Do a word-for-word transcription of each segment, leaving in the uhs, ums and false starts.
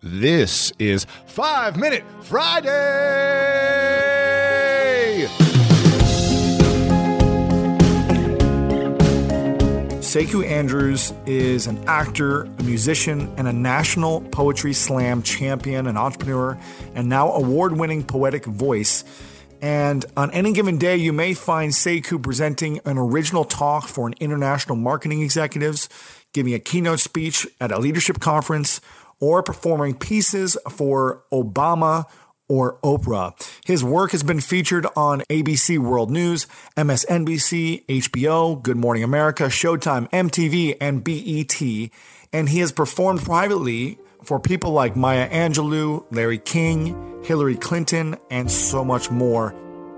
This is Five Minute Friday! Sekou Andrews is an actor, a musician, and a national poetry slam champion, an entrepreneur, and now award-winning poetic voice. And on any given day, you may find Sekou presenting an original talk for an international marketing executives, giving a keynote speech at a leadership conference, or performing pieces for Obama or Oprah. His work has been featured on A B C World News, M S N B C, H B O, Good Morning America, Showtime, M T V, and B E T. And he has performed privately for people like Maya Angelou, Larry King, Hillary Clinton, and so much more.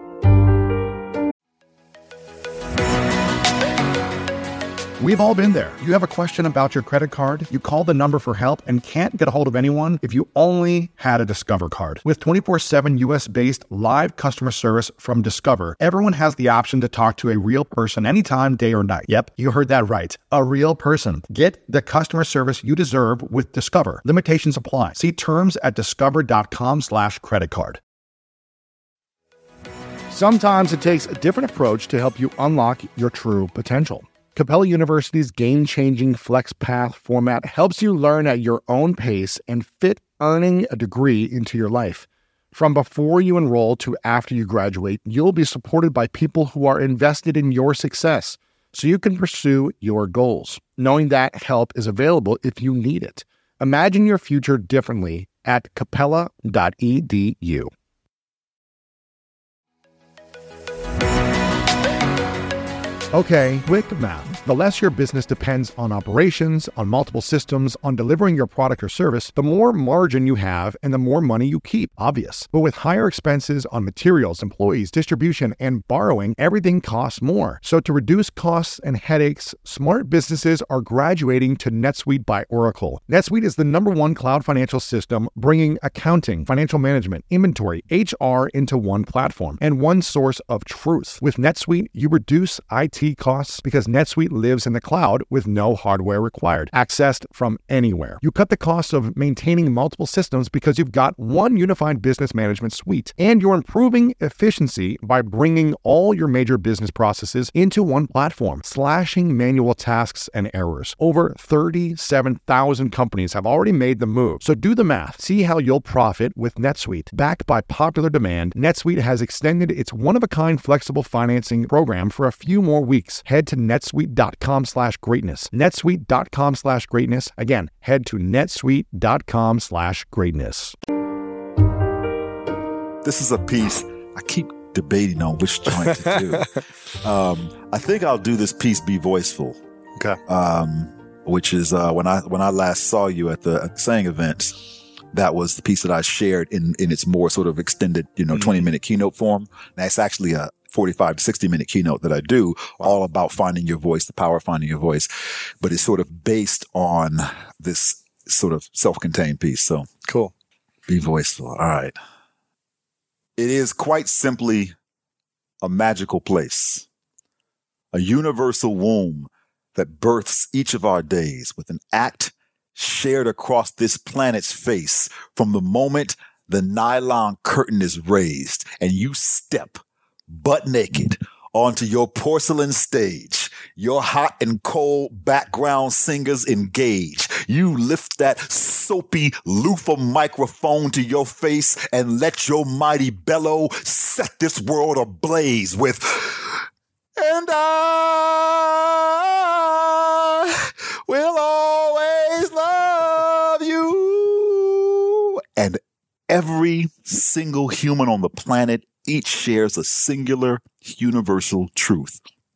We've all been there. You have a question about your credit card, you call the number for help and can't get a hold of anyone if you only had a Discover card. With twenty-four seven U S-based live customer service from Discover, everyone has the option to talk to a real person anytime, day or night. Yep, you heard that right. A real person. Get the customer service you deserve with Discover. Limitations apply. See terms at discover.com slash credit card. Sometimes it takes a different approach to help you unlock your true potential. Capella University's game-changing FlexPath format helps you learn at your own pace and fit earning a degree into your life. From before you enroll to after you graduate, you'll be supported by people who are invested in your success, so you can pursue your goals, knowing that help is available if you need it. Imagine your future differently at capella dot e d u. Okay, quick math. The less your business depends on operations, on multiple systems, on delivering your product or service, the more margin you have and the more money you keep. Obvious. But with higher expenses on materials, employees, distribution, and borrowing, everything costs more. So to reduce costs and headaches, smart businesses are graduating to NetSuite by Oracle. NetSuite is the number one cloud financial system, bringing accounting, financial management, inventory, H R into one platform and one source of truth. With NetSuite, you reduce I T costs because NetSuite lives in the cloud with no hardware required, accessed from anywhere. You cut the cost of maintaining multiple systems because you've got one unified business management suite, and you're improving efficiency by bringing all your major business processes into one platform, slashing manual tasks and errors. Over thirty-seven thousand companies have already made the move, so do the math. See how you'll profit with NetSuite. Backed by popular demand, NetSuite has extended its one-of-a-kind flexible financing program for a few more weeks. Head to netsuite.com slash greatness. netsuite.com slash greatness. Again, head to netsuite.com slash greatness. This is a piece I keep debating on which joint to do. um, I think I'll do this piece Be Voiceful. Okay. Um, which is uh, when I when I last saw you at the Saying events. That was the piece that I shared in in its more sort of extended, you know, twenty minute keynote form. That's actually a forty-five to sixty minute keynote that I do, all about finding your voice, the power of finding your voice. But it's sort of based on this sort of self-contained piece. So cool. Be voiceful. All right. It is quite simply a magical place, a universal womb that births each of our days with an act shared across this planet's face from the moment the nylon curtain is raised and you step butt naked onto your porcelain stage. Your hot and cold background singers engage. You lift that soapy loofah microphone to your face and let your mighty bellow set this world ablaze with, and I will always love you. And every single human on the planet each shares a singular, universal truth.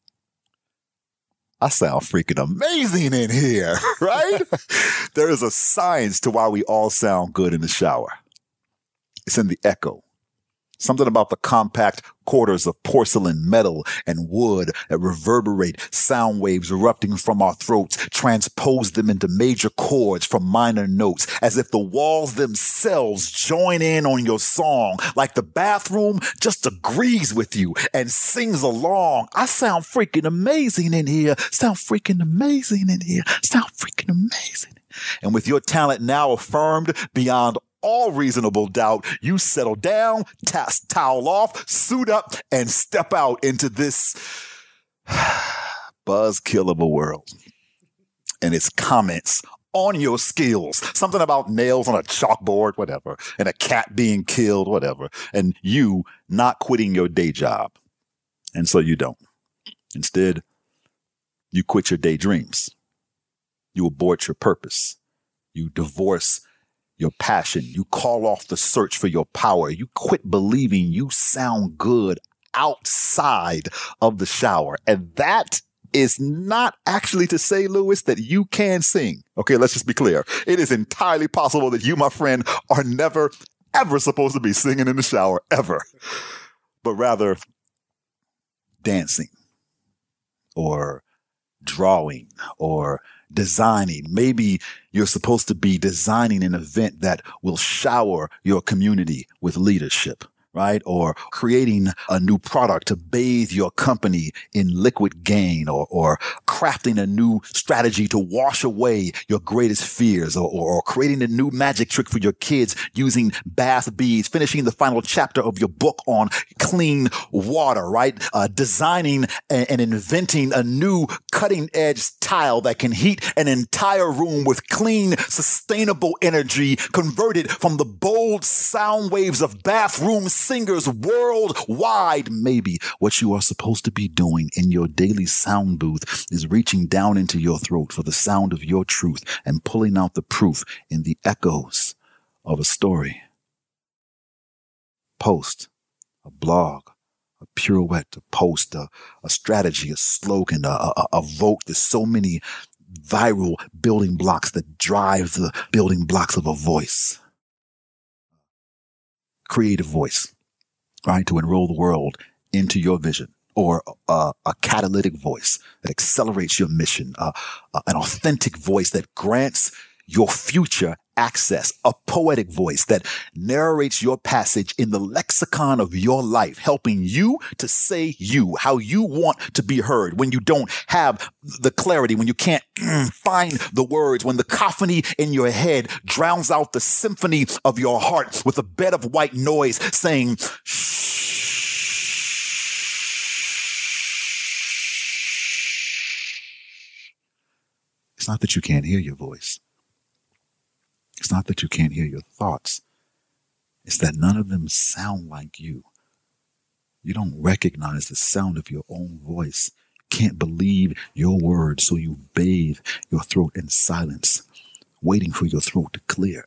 I sound freaking amazing in here, right? There is a science to why we all sound good in the shower. It's in the echo. Something about the compact quarters of porcelain, metal, and wood that reverberate sound waves erupting from our throats, transpose them into major chords from minor notes, as if the walls themselves join in on your song, like the bathroom just agrees with you and sings along. I sound freaking amazing in here. Sound freaking amazing in here. Sound freaking amazing. And with your talent now affirmed beyond all reasonable doubt, you settle down, t- towel off, suit up, and step out into this buzzkill of a world. And its comments on your skills, something about nails on a chalkboard, whatever, and a cat being killed, whatever, and you not quitting your day job. And so you don't. Instead, you quit your daydreams. You abort your purpose. You divorce your passion. You call off the search for your power. You quit believing you sound good outside of the shower. And that is not actually to say, Lewis, that you can sing. Okay, let's just be clear. It is entirely possible that you, my friend, are never, ever supposed to be singing in the shower, ever. But rather dancing or drawing or designing. Maybe you're supposed to be designing an event that will shower your community with leadership, right? Or creating a new product to bathe your company in liquid gain, or, or crafting a new strategy to wash away your greatest fears, or, or, or creating a new magic trick for your kids using bath beads, finishing the final chapter of your book on clean water, right? Uh, designing and, and inventing a new cutting edge tile that can heat an entire room with clean, sustainable energy converted from the bold sound waves of bathroom singers worldwide. Maybe what you are supposed to be doing in your daily sound booth is reaching down into your throat for the sound of your truth and pulling out the proof in the echoes of a story. Post, a blog, a pirouette, a post, a, a strategy, a slogan, a, a, a vote. There's so many viral building blocks that drive the building blocks of a voice. Creative voice, right? To enroll the world into your vision, or uh, a catalytic voice that accelerates your mission, uh, uh, an authentic voice that grants your future access, a poetic voice that narrates your passage in the lexicon of your life, helping you to say you, how you want to be heard when you don't have the clarity, when you can't mm, find the words, when the cacophony in your head drowns out the symphony of your heart with a bed of white noise saying, shh. It's not that you can't hear your voice. It's not that you can't hear your thoughts. It's that none of them sound like you. You don't recognize the sound of your own voice. You can't believe your words, so you bathe your throat in silence, waiting for your throat to clear.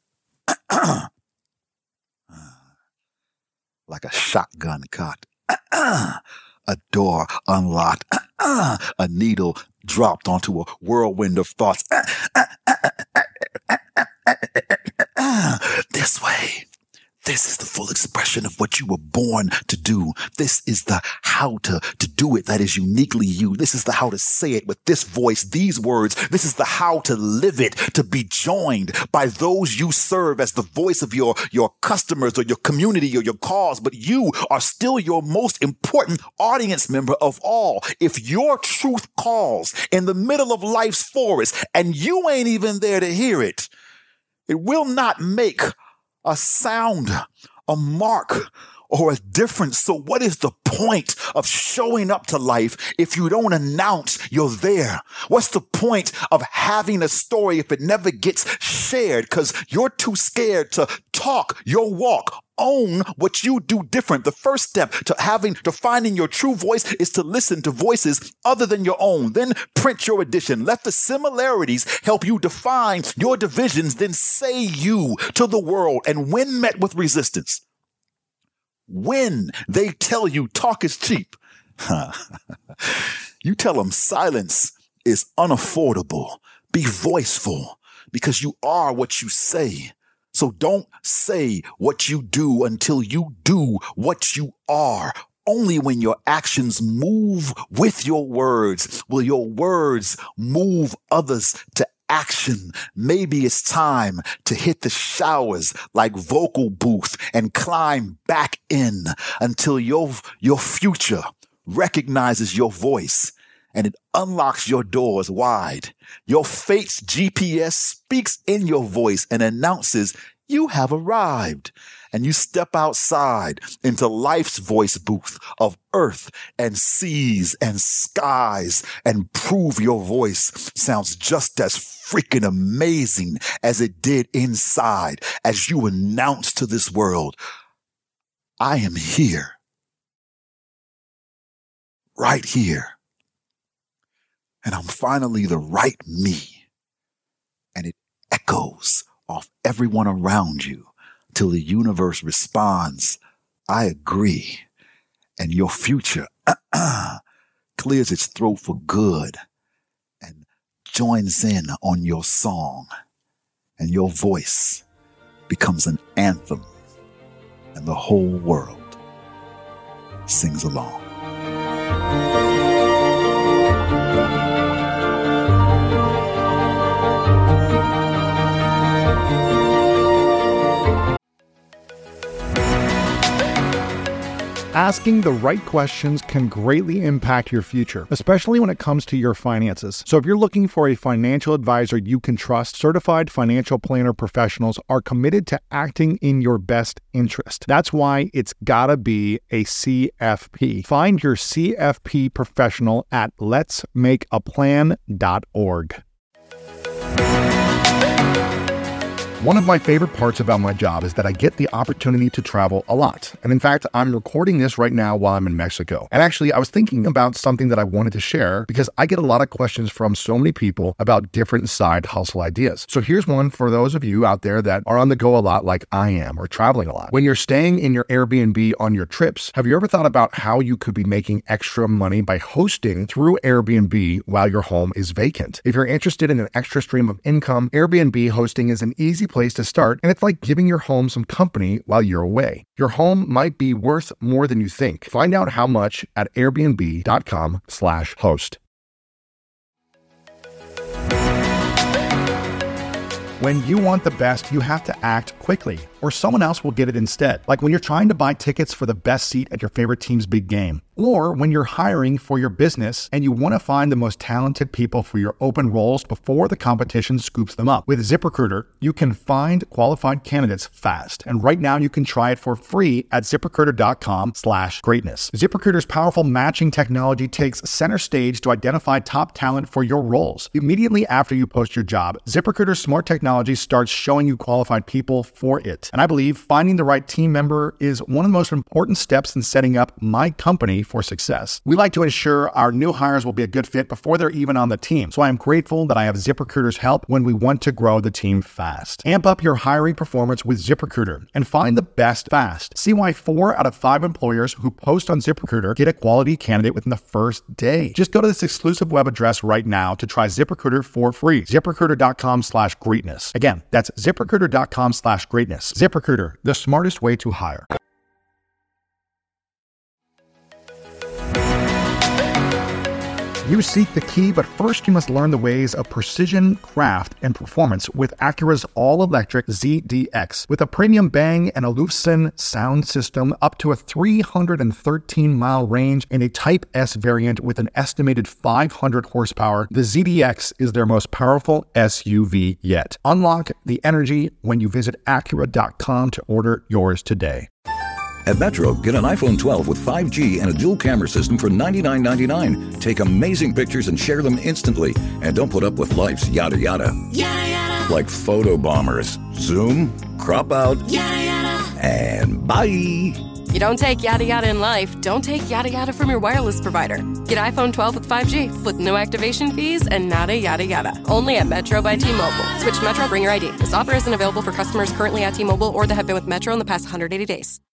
Like a shotgun cocked. A door unlocked. A needle dropped onto a whirlwind of thoughts. This way. This is the full expression of what you were born to do. This is the how to, to do it that is uniquely you. This is the how to say it with this voice, these words. This is the how to live it, to be joined by those you serve as the voice of your, your customers or your community or your cause. But you are still your most important audience member of all. If your truth calls in the middle of life's forest and you ain't even there to hear it, it will not make a sound, a mark, or a difference. So what is the point of showing up to life if you don't announce you're there? What's the point of having a story if it never gets shared because you're too scared to talk your walk? Own what you do different. The first step to having, to finding your true voice is to listen to voices other than your own. Then print your edition. Let the similarities help you define your divisions. Then say you to the world. And when met with resistance, when they tell you talk is cheap, you tell them silence is unaffordable. Be voiceful because you are what you say. So don't say what you do until you do what you are. Only when your actions move with your words will your words move others to action. Maybe it's time to hit the showers like vocal booth and climb back in until your, your future recognizes your voice and it unlocks your doors wide. Your fate's G P S speaks in your voice and announces you have arrived. And you step outside into life's voice booth of earth and seas and skies and prove your voice sounds just as freaking amazing as it did inside as you announce to this world, I am here. Right here. And I'm finally the right me. And it echoes off everyone around you till the universe responds, I agree. And your future clears its throat for good and joins in on your song. And your voice becomes an anthem. And the whole world sings along. Asking the right questions can greatly impact your future, especially when it comes to your finances. So if you're looking for a financial advisor you can trust, certified financial planner professionals are committed to acting in your best interest. That's why it's gotta be a C F P. Find your C F P professional at lets make a plan dot org. One of my favorite parts about my job is that I get the opportunity to travel a lot. And in fact, I'm recording this right now while I'm in Mexico. And actually, I was thinking about something that I wanted to share because I get a lot of questions from so many people about different side hustle ideas. So here's one for those of you out there that are on the go a lot like I am or traveling a lot. When you're staying in your Airbnb on your trips, have you ever thought about how you could be making extra money by hosting through Airbnb while your home is vacant? If you're interested in an extra stream of income, Airbnb hosting is an easy place to start, and it's like giving your home some company while you're away. Your home might be worth more than you think. Find out how much at airbnb.com slash host. When you want the best, you have to act quickly, or someone else will get it instead. Like when you're trying to buy tickets for the best seat at your favorite team's big game, or when you're hiring for your business and you want to find the most talented people for your open roles before the competition scoops them up. With ZipRecruiter, you can find qualified candidates fast. And right now you can try it for free at ZipRecruiter.com slash greatness. ZipRecruiter's powerful matching technology takes center stage to identify top talent for your roles. Immediately after you post your job, ZipRecruiter's smart technology starts showing you qualified people for it. And I believe finding the right team member is one of the most important steps in setting up my company for success. We like to ensure our new hires will be a good fit before they're even on the team. So I am grateful that I have ZipRecruiter's help when we want to grow the team fast. Amp up your hiring performance with ZipRecruiter and find the best fast. See why four out of five employers who post on ZipRecruiter get a quality candidate within the first day. Just go to this exclusive web address right now to try ZipRecruiter for free. ZipRecruiter.com slash greatness. Again, that's ZipRecruiter.com slash greatness. ZipRecruiter, the smartest way to hire. You seek the key, but first you must learn the ways of precision, craft, and performance with Acura's all-electric Z D X. With a premium Bang and Olufsen sound system, up to a three hundred thirteen mile range, and a Type S variant with an estimated five hundred horsepower, the Z D X is their most powerful S U V yet. Unlock the energy when you visit Acura dot com to order yours today. At Metro, get an iPhone twelve with five G and a dual camera system for ninety-nine ninety-nine. Take amazing pictures and share them instantly. And don't put up with life's yada yada. Yada yada. Like photo bombers. Zoom, crop out, yada yada. And bye. You don't take yada yada in life, don't take yada yada from your wireless provider. Get iPhone twelve with five G with no activation fees and nada yada yada. Only at Metro by T-Mobile. Switch to Metro, bring your I D. This offer isn't available for customers currently at T-Mobile or that have been with Metro in the past one hundred eighty days.